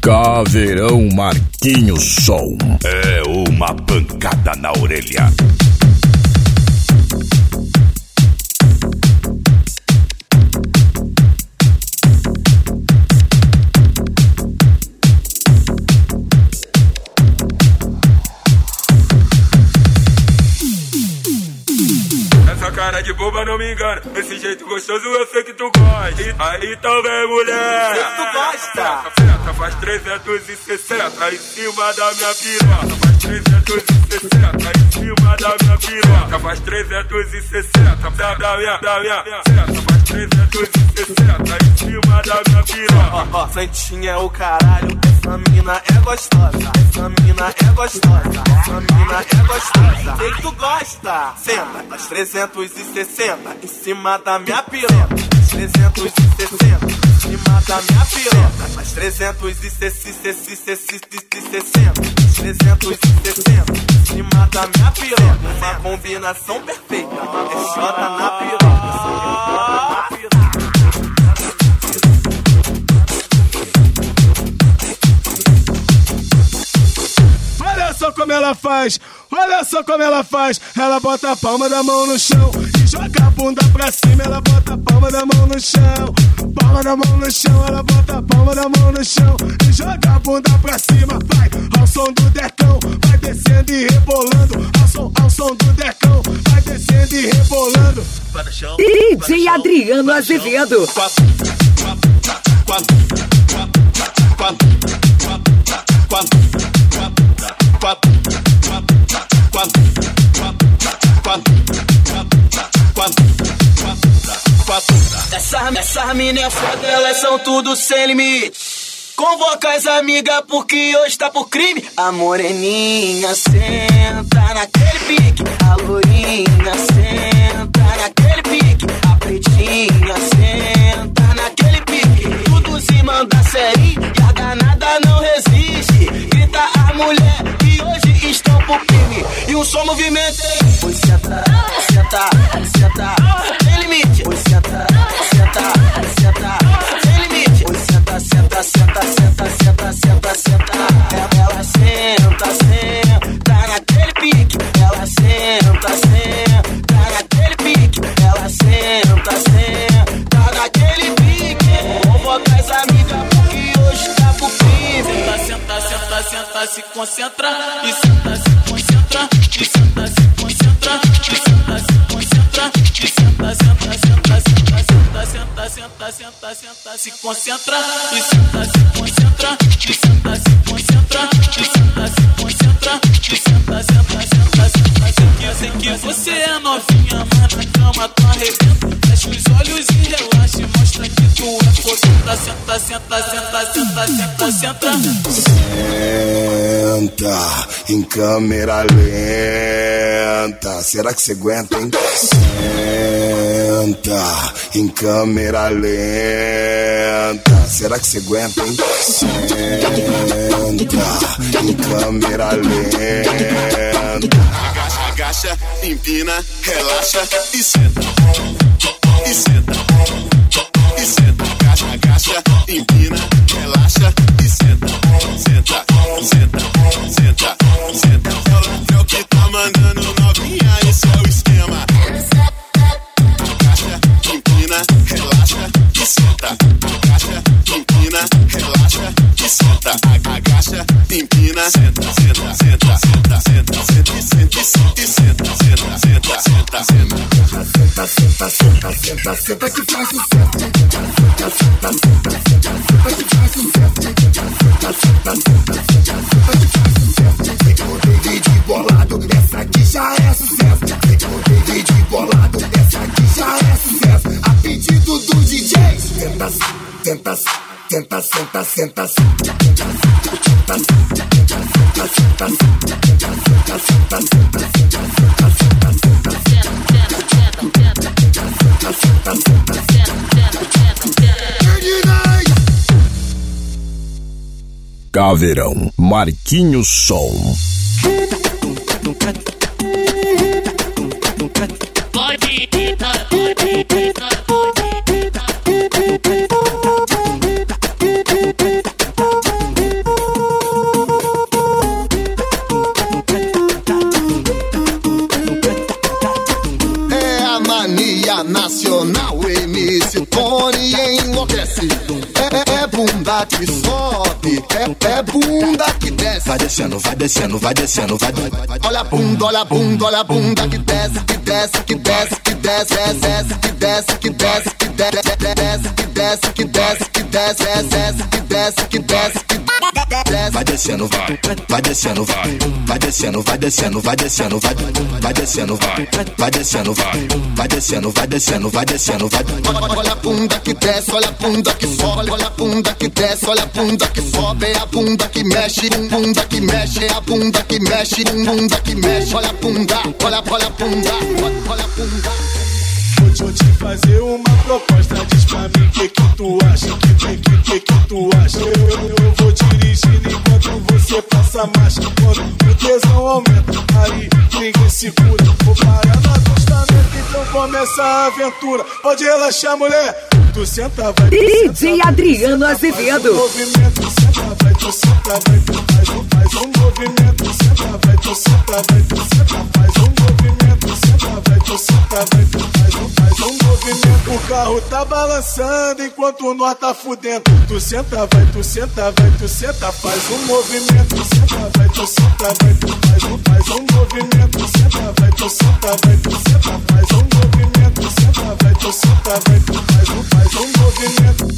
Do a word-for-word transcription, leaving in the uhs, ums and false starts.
Caveirão Marquinhos Som. É uma pancada na orelha. Cara de boba não me engana, esse jeito gostoso eu sei que tu gosta. E aí então vem mulher, sei que tu gosta. Senta, faz trezentos e sessenta em cima da minha piroca. Faz trezentos e sessenta em cima da minha piroca. Faz trezentos e sessenta da minha, da minha, senta. Faz trezentos e sessenta em cima da minha piroca. Ó, ó, Santinha é o caralho, essa mina é gostosa. Essa mina é gostosa, essa mina é gostosa. Sei que tu gosta, senta, faz trezentos e sessenta em cima da minha piroca. trezentos e sessenta em cima da minha piroca. Faz trezentos e sessenta trezentos e sessenta em cima da minha piroca. Uma combinação perfeita, é xota na piroca. Olha só como ela faz, olha só como ela faz. Ela bota a palma da mão no chão e joga a bunda pra cima. Ela bota a palma da mão no chão, palma da mão no chão. Ela bota a palma da mão no chão e joga a bunda pra cima. Vai ao som do decão, vai descendo e rebolando. Ao som, ao som do decão, vai descendo e rebolando. D J Adriano Azevedo. Essa, essa mina é foda, elas são tudo sem limite. Convoca as amigas porque hoje tá por crime. A moreninha senta naquele pique, a lourinha senta naquele pique, a pretinha senta naquele pique. Tudo se manda sério e a danada não resiste. Grita a mulher que hoje estão por crime. E um só movimento aí. Pois senta, senta, senta, sem limite. Pois senta, senta, senta, sem limite. Pois senta, senta, senta, senta, senta, senta, senta. Ela senta, senta naquele pique. Ela senta, senta naquele pique. Ela senta, senta naquele pique. Convoca as amigas porque hoje tá pro crime. Senta, senta, senta, senta, se concentra. E senta, se concentra. E senta, se concentra. E senta, se concentra. E senta, senta, senta, senta, senta, senta, senta, senta, senta, se concentra. E senta, se concentra. E senta, se concentra. E senta, se concentra. E senta, senta, senta, senta, senta. Eu sei que você é novinha, mas na cama tu arrebenta. Fecha os olhos e relaxa, mostra que tu é fodida. Senta, senta, senta, senta, se concentra. Senta em câmera lenta. Será que você aguenta, hein? Senta em câmera lenta. Será que você aguenta, hein? Senta em câmera lenta. Agacha, agacha, empina, relaxa e senta. E senta. E senta. Agacha, agacha, empina, relaxa e senta. Senta, senta, senta, senta. É o que tá mandando novinha, esse é o esquema. Agacha, empina, relaxa e senta. Agacha, empina, relaxa e senta. Agacha, empina, senta, senta, senta, senta, senta, senta, senta, senta, senta, senta, senta, senta, senta. Senta, senta, senta, senta, senta que faz o senta. Senta, senta, senta, senta, senta que faz o senta. Senta, senta, senta, senta, senta que faz o senta. Vem com o David bolado, essa aqui já é sucesso. Vem com o David bolado, essa aqui já é sucesso. A pedido do D J. Senta, senta, senta, senta, senta, Caveirão Marquinhos Som. Pode deitar, pode deitar, pode deitar. a mania nacional. M C Tony enlouquece. É, é bunda que sobe, é, é bunda que desce. Vai descendo, vai descendo, vai descendo, vai. Olha a bunda, olha a bunda, olha a bunda que desce, que desce, que desce, que desce, desce, que desce, que desce, que desce, que desce, que desce, que desce, desce, que desce, que desce, que desce. Vai descendo, vai, vai descendo, vai, vai descendo, vai descendo, vai descendo, vai, vai descendo, vai, vai descendo, vai, vai descendo, vai descendo, vai descendo, vai. Olha a bunda que desce, olha a bunda que sobe, olha a bunda que desce, olha a bunda que sobe, é a bunda que mexe, bunda que mexe, é a bunda que mexe, bunda que mexe, olha a bunda, olha, olha a bunda, olha a bunda. Vou te fazer uma proposta, diz pra mim que que tu acha, que que que que, que tu acha. Eu, eu, eu vou dirigindo enquanto você passa marcha. Quando o tesão aumenta, aí ninguém segura. Vou parar no acostamento, então começa a aventura. Pode relaxar, mulher. Tu senta, vai, tu D J Adriano Azevedo. Movimento, senta, vai, tu senta, vai, tu faz, faz um movimento, senta, vai, tu senta, vai, tu senta, faz um movimento, senta, vai, tu senta, vai, tu faz um, faz um movimento. O carro tá balançando enquanto nós tá fudendo. Tu senta, vai, tu senta, vai, tu senta, faz um movimento, senta, vai, tu senta, vai, tu faz um, faz um movimento, senta, vai, tu senta, vai, tu senta, faz um movimento, senta, vai, tu senta, vai, tu faz um, faz um movimento.